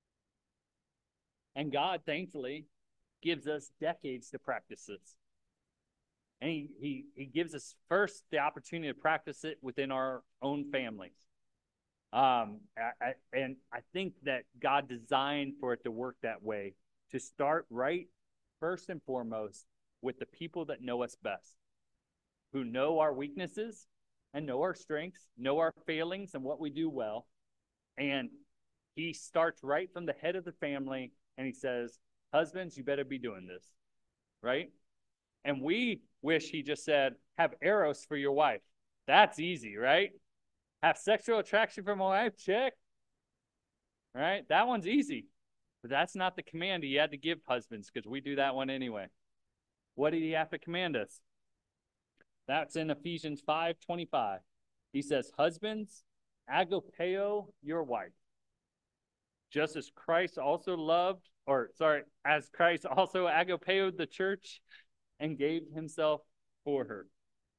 And God, thankfully, gives us decades to practice this. And he, he, he gives us first the opportunity to practice it within our own families. Um, I, I, and I think that God designed for it to work that way, to start right, first and foremost, with the people that know us best, who know our weaknesses and know our strengths, know our failings and what we do well. And he starts right from the head of the family, and he says, husbands, you better be doing this, right? And we wish he just said, have eros for your wife. That's easy, right? Have sexual attraction for my wife, check. Right? That one's easy. But that's not the command he had to give husbands, because we do that one anyway. What did he have to command us? That's in Ephesians five twenty-five. He says, husbands, agapeo your wife, just as Christ also loved, or sorry, as Christ also agapeoed the church and gave himself for her.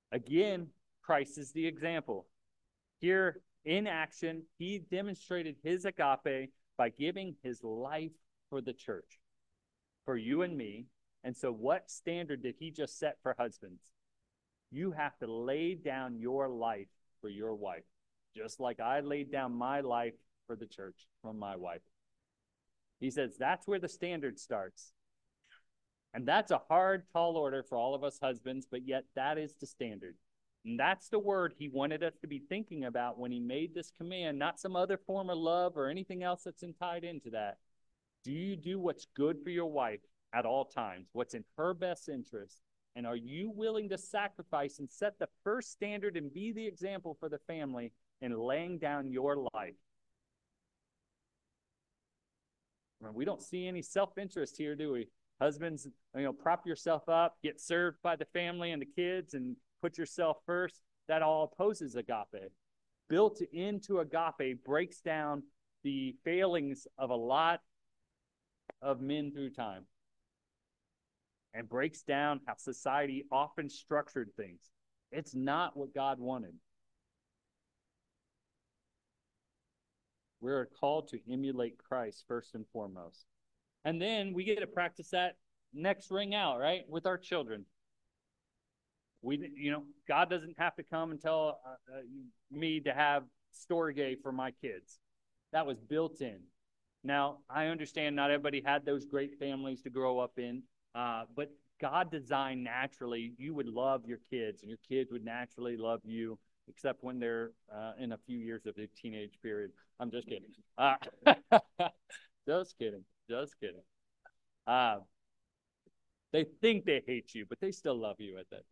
Again, Christ is the example. Here in action, he demonstrated his agape by giving his life for the church, for you and me. And so what standard did he just set for husbands? You have to lay down your life for your wife, just like I laid down my life for the church, for my wife. He says that's where the standard starts. And that's a hard, tall order for all of us husbands, but yet that is the standard. And that's the word he wanted us to be thinking about when he made this command, not some other form of love or anything else that's tied into that. Do you do what's good for your wife at all times, what's in her best interest? And are you willing to sacrifice and set the first standard and be the example for the family in laying down your life? We don't see any self-interest here, do we? Husbands, you know, prop yourself up, get served by the family and the kids, and put yourself first. That all opposes agape. Built into agape breaks down the failings of a lot of men through time, and breaks down how society often structured things. It's not what God wanted. We're called to emulate Christ first and foremost. And then we get to practice that next ring out, right, with our children. We, you know, God doesn't have to come and tell uh, uh, me to have Storge for my kids. That was built in. Now, I understand not everybody had those great families to grow up in, uh, but God designed naturally you would love your kids, and your kids would naturally love you, except when they're uh, in a few years of the teenage period. I'm just kidding. Uh, just kidding. Just kidding. Uh, they think they hate you, but they still love you at that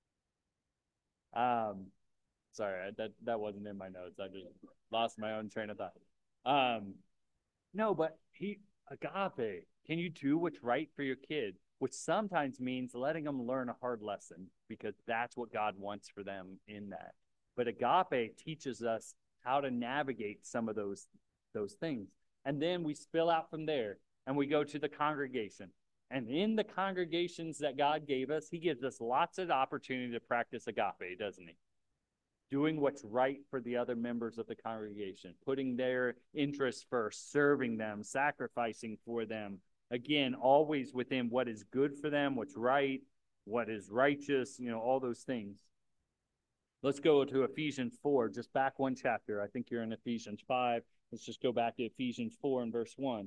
time. Um, sorry, that, that wasn't in my notes. I just lost my own train of thought. Um, no, but he, agape, can you do what's right for your kid? Which sometimes means letting them learn a hard lesson, because that's what God wants for them in that. But agape teaches us how to navigate some of those, those things. And then we spill out from there, and we go to the congregation. And in the congregations that God gave us, he gives us lots of opportunity to practice agape, doesn't he? Doing what's right for the other members of the congregation, putting their interests first, serving them, sacrificing for them. Again, always within what is good for them, what's right, what is righteous, you know, all those things. Let's go to Ephesians four, just back one chapter. I think you're in Ephesians five. Let's just go back to Ephesians four and verse one.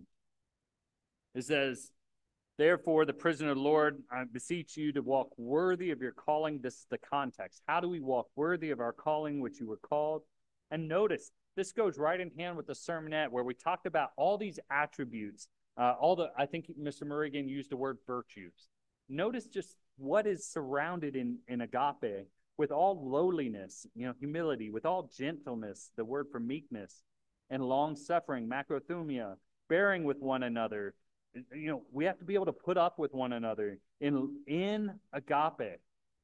It says, therefore, the prisoner of the Lord, I beseech you to walk worthy of your calling. This is the context. How do we walk worthy of our calling, which you were called? And notice, this goes right in hand with the sermonette, where we talked about all these attributes. Uh, all the, I think Mister Murrigan used the word virtues. Notice just what is surrounded in, in agape, with all lowliness, you know, humility, with all gentleness, the word for meekness, and long-suffering, macrothumia, bearing with one another. You know, we have to be able to put up with one another in, in agape.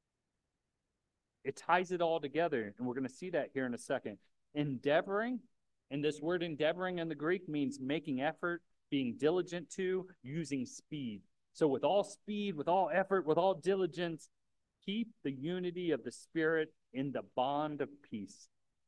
It ties it all together, and we're going to see that here in a second. Endeavoring, and this word endeavoring in the Greek means making effort, being diligent to, using speed. So with all speed, with all effort, with all diligence, keep the unity of the Spirit in the bond of peace.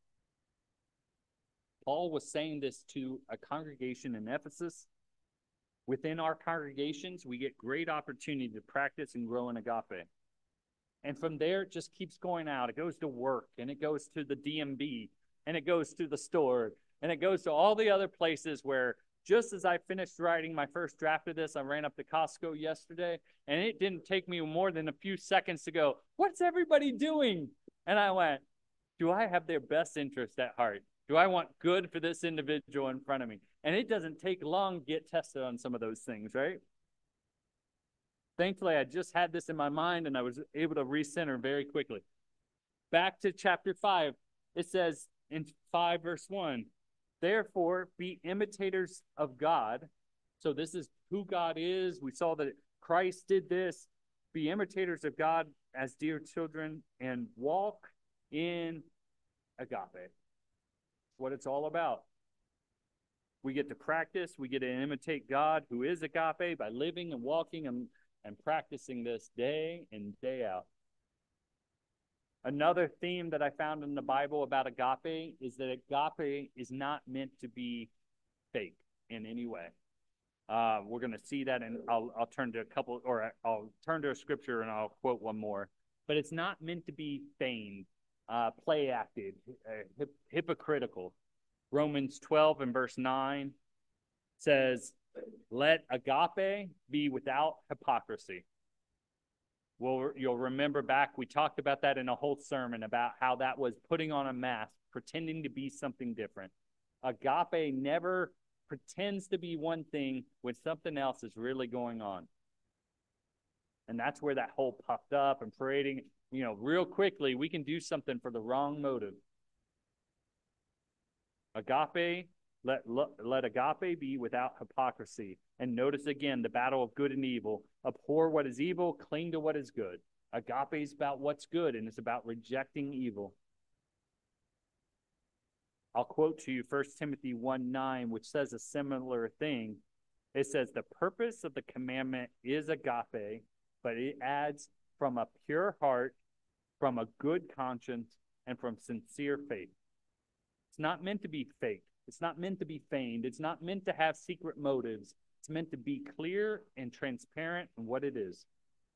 Paul was saying this to a congregation in Ephesus. Within our congregations, we get great opportunity to practice and grow in agape. And from there, it just keeps going out. It goes to work, and it goes to the D M V, and it goes to the store, and it goes to all the other places where, just as I finished writing my first draft of this, I ran up to Costco yesterday, and it didn't take me more than a few seconds to go, what's everybody doing? And I went, do I have their best interest at heart? Do I want good for this individual in front of me? And it doesn't take long to get tested on some of those things, right? Thankfully, I just had this in my mind, and I was able to recenter very quickly. Back to chapter five, it says in five verse one, therefore be imitators of God. So this is who God is. We saw that Christ did this. Be imitators of God as dear children, and walk in agape. What it's all about. We get to practice, we get to imitate God, who is agape, by living and walking and, and practicing this day in, day out. Another theme that I found in the Bible about agape is that agape is not meant to be fake in any way. Uh, we're going to see that, and I'll, I'll turn to a couple, or I'll turn to a scripture and I'll quote one more. But it's not meant to be feigned, uh, play acted, uh, hip, hypocritical. Romans twelve and verse nine says, "Let agape be without hypocrisy." Well, you'll remember back, we talked about that in a whole sermon about how that was putting on a mask, pretending to be something different. Agape never pretends to be one thing when something else is really going on. And that's where that whole puffed up and parading, you know, real quickly, we can do something for the wrong motive. Agape, let, let agape be without hypocrisy. And notice again the battle of good and evil. Abhor what is evil, cling to what is good. Agape is about what's good, and it's about rejecting evil. I'll quote to you First Timothy one nine, which says a similar thing. It says, "The purpose of the commandment is agape, but it adds from a pure heart, from a good conscience, and from sincere faith." It's not meant to be fake. It's not meant to be feigned. It's not meant to have secret motives. It's meant to be clear and transparent in what it is.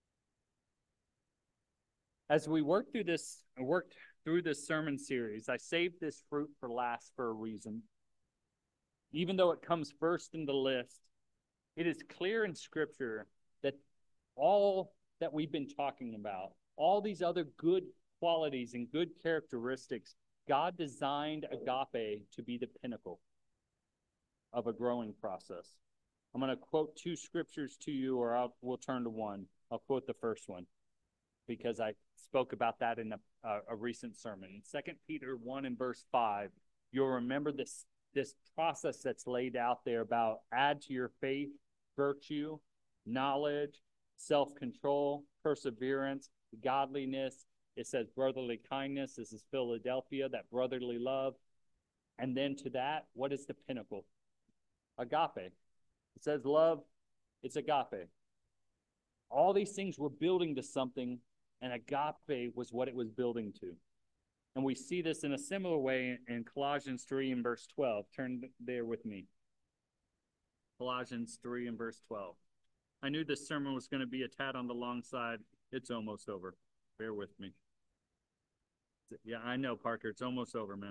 As we work through this, worked through this sermon series, I saved this fruit for last for a reason. Even though it comes first in the list, it is clear in Scripture that all that we've been talking about, all these other good qualities and good characteristics, God designed agape to be the pinnacle of a growing process. I'm going to quote two scriptures to you, or I'll, we'll turn to one. I'll quote the first one because I spoke about that in a, a, a recent sermon. In Second Peter one and verse five, you'll remember this, this process that's laid out there about add to your faith virtue, knowledge, self-control, perseverance, godliness. It says brotherly kindness. This is Philadelphia, that brotherly love. And then to that, what is the pinnacle? Agape. It says love, it's agape. All these things were building to something, and agape was what it was building to. And we see this in a similar way in Colossians three and verse twelve. Turn there with me. Colossians three and verse twelve. I knew this sermon was going to be a tad on the long side. It's almost over. Bear with me. Yeah, I know, Parker. It's almost over, man.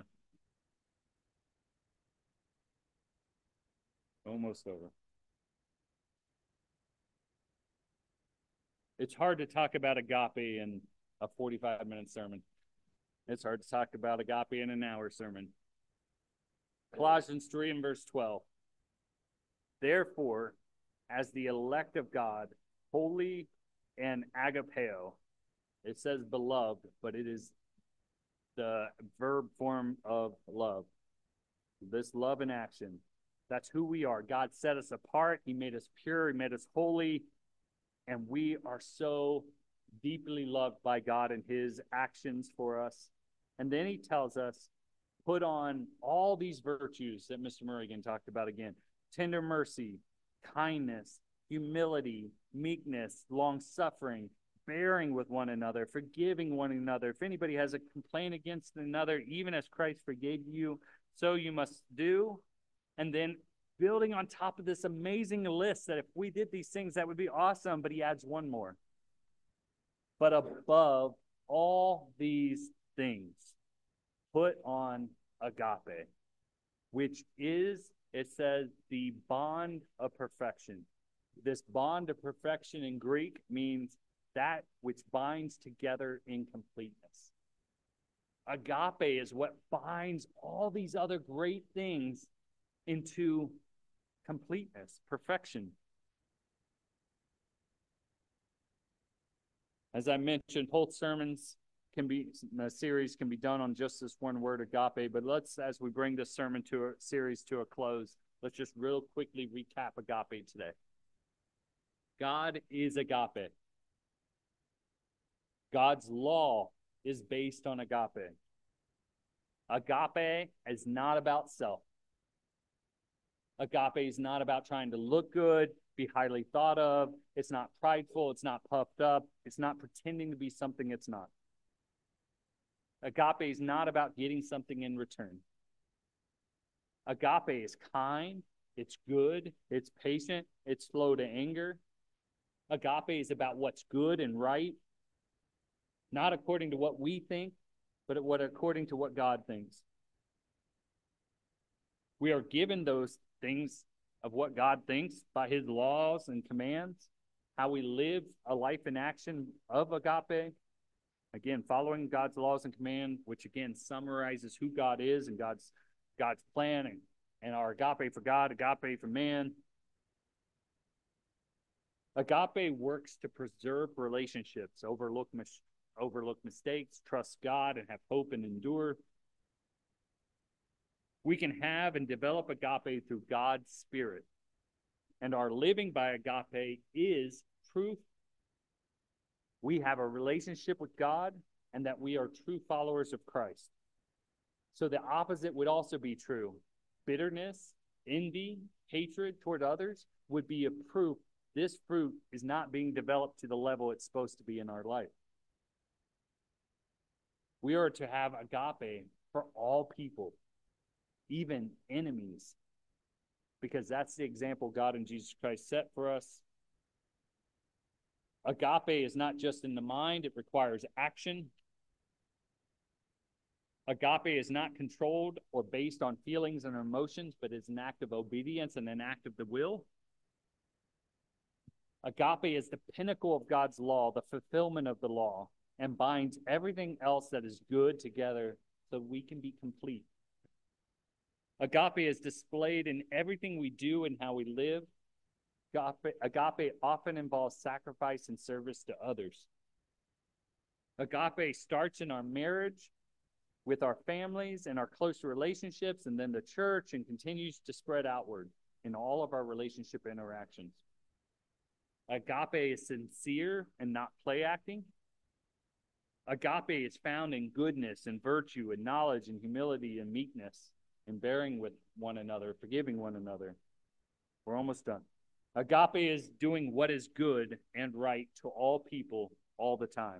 Almost over. It's hard to talk about agape in a forty-five minute sermon. It's hard to talk about agape in an hour sermon. Colossians three and verse twelve. Therefore, as the elect of God, holy and agapeo, it says beloved, but it is the verb form of love. This love in action. That's who we are. God set us apart. He made us pure. He made us holy. And we are so deeply loved by God and his actions for us. And then he tells us, put on all these virtues that Mister Murrigan talked about again. Tender mercy, kindness, humility, meekness, long-suffering, bearing with one another, forgiving one another. If anybody has a complaint against another, even as Christ forgave you, so you must do. And then building on top of this amazing list that if we did these things, that would be awesome. But he adds one more. But above all these things, put on agape, which is, it says, the bond of perfection. This bond of perfection in Greek means that which binds together in completeness. Agape is what binds all these other great things into completeness, perfection. As I mentioned, whole sermons can be, a series can be done on just this one word, agape, but let's, as we bring this sermon to a series to a close, let's just real quickly recap agape today. God is agape. God's law is based on agape. Agape is not about self. Agape is not about trying to look good, be highly thought of. It's not prideful. It's not puffed up. It's not pretending to be something it's not. Agape is not about getting something in return. Agape is kind, it's good, it's patient, it's slow to anger. Agape is about what's good and right, not according to what we think, but what according to what God thinks. We are given those things of what God thinks by his laws and commands, how we live a life in action of agape. Again, following God's laws and command, which again summarizes who God is and God's God's plan and, and our agape for God, agape for man. Agape works to preserve relationships, overlook mis- overlook mistakes, trust God, and have hope and endure. We can have and develop agape through God's Spirit. And our living by agape is proof we have a relationship with God and that we are true followers of Christ. So the opposite would also be true. Bitterness, envy, hatred toward others would be a proof this fruit is not being developed to the level it's supposed to be in our life. We are to have agape for all people, even enemies, because that's the example God and Jesus Christ set for us. Agape is not just in the mind, it requires action. Agape is not controlled or based on feelings and emotions, but is an act of obedience and an act of the will. Agape is the pinnacle of God's law, the fulfillment of the law, and binds everything else that is good together so we can be complete. Agape is displayed in everything we do and how we live. Agape, agape often involves sacrifice and service to others. Agape starts in our marriage, with our families and our close relationships, and then the church, and continues to spread outward in all of our relationship interactions. Agape is sincere and not play acting. Agape is found in goodness and virtue and knowledge and humility and meekness and bearing with one another, forgiving one another. We're almost done. Agape is doing what is good and right to all people all the time.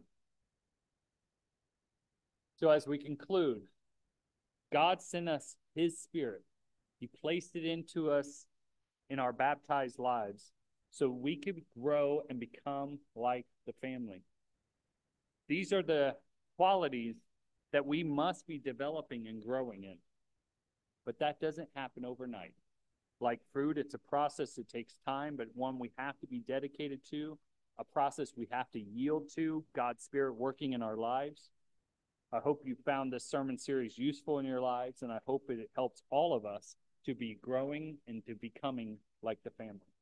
So as we conclude, God sent us his Spirit. He placed it into us in our baptized lives so we could grow and become like the family. These are the qualities that we must be developing and growing in. But that doesn't happen overnight. Like fruit, it's a process that takes time, but one we have to be dedicated to, a process we have to yield to, God's Spirit working in our lives. I hope you found this sermon series useful in your lives, and I hope it helps all of us to be growing and to becoming like the family.